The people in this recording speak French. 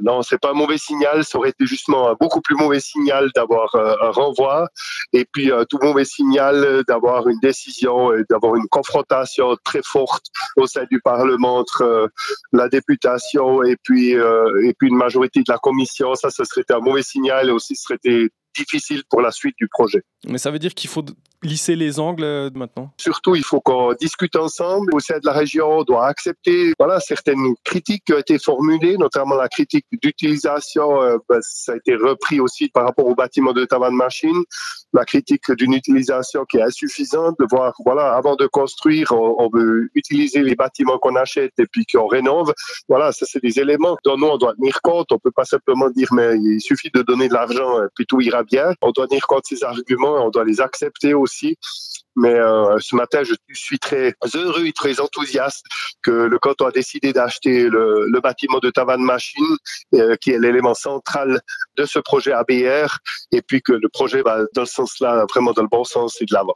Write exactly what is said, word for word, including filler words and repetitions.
non, c'est pas un mauvais signal. Ça aurait été justement un beaucoup plus mauvais signal d'avoir euh, un renvoi, et puis un tout mauvais signal d'avoir une décision et d'avoir une confrontation très forte au sein du Parlement entre euh, la députation et puis euh, et puis une majorité de la commission. Ça, ce serait un mauvais signal, et aussi ce serait été difficile pour la suite du projet. Mais ça veut dire qu'il faut lisser les angles euh, maintenant? Surtout, il faut qu'on discute ensemble. Au sein de la région, on doit accepter voilà, certaines critiques qui ont été formulées, notamment la critique d'utilisation. Euh, ben, ça a été repris aussi par rapport au bâtiment de tabac de machine. La critique d'une utilisation qui est insuffisante, de voir, voilà, avant de construire, on, on veut utiliser les bâtiments qu'on achète et puis qu'on rénove. Voilà, ça, c'est des éléments dont nous, on doit tenir compte. On peut pas simplement dire, mais il suffit de donner de l'argent, puis tout ira bien. On doit tenir compte de ces arguments, on doit les accepter aussi. Mais euh, ce matin, je suis très heureux et très enthousiaste que le canton a décidé d'acheter le, le bâtiment de tabac de machine, euh, qui est l'élément central de ce projet A B R, et puis que le projet va dans ce sens-là, vraiment dans le bon sens et de l'avant.